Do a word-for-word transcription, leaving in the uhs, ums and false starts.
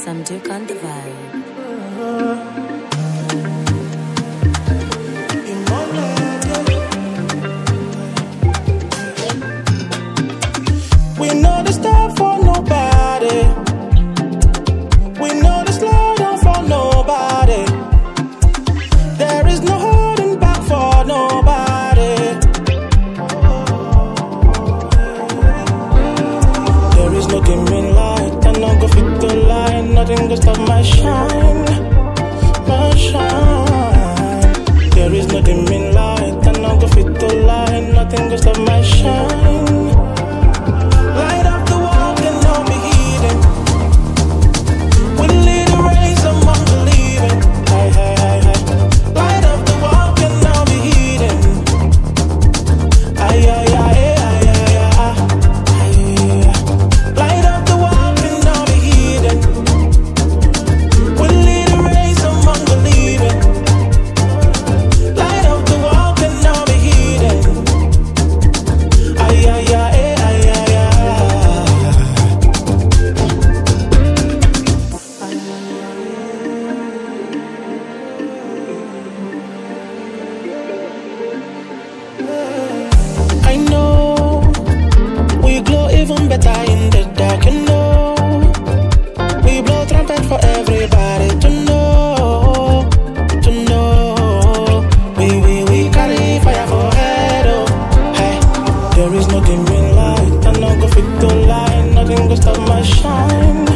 Some Duke on the vibe. We know the stop for nobody. We know the slow down for nobody. There is no holding back for nobody. There is no dimming light, and no go fit the line. Nothing go stop my shine, my shine. There is no dimming light, and no go fit the line. Nothing go stop my shine. Light up the world and don't be heeding. We lead a race among believing. Hey, hey, hey, hey. Light up the world and don't be heeding. Ay, ay, ay, ay, ay, ay, ay. Light up the world and don't be heeding. We lead a race among believing. Light up the world and don't be heeding. Ay, ay, ay, ay. I know we glow even better in the dark, you know. We blow trumpet for everybody to know, to know. We, we, we carry fire for head, oh. Hey, there is no dimming light, and no go fit the line. Nothing go stop my shine.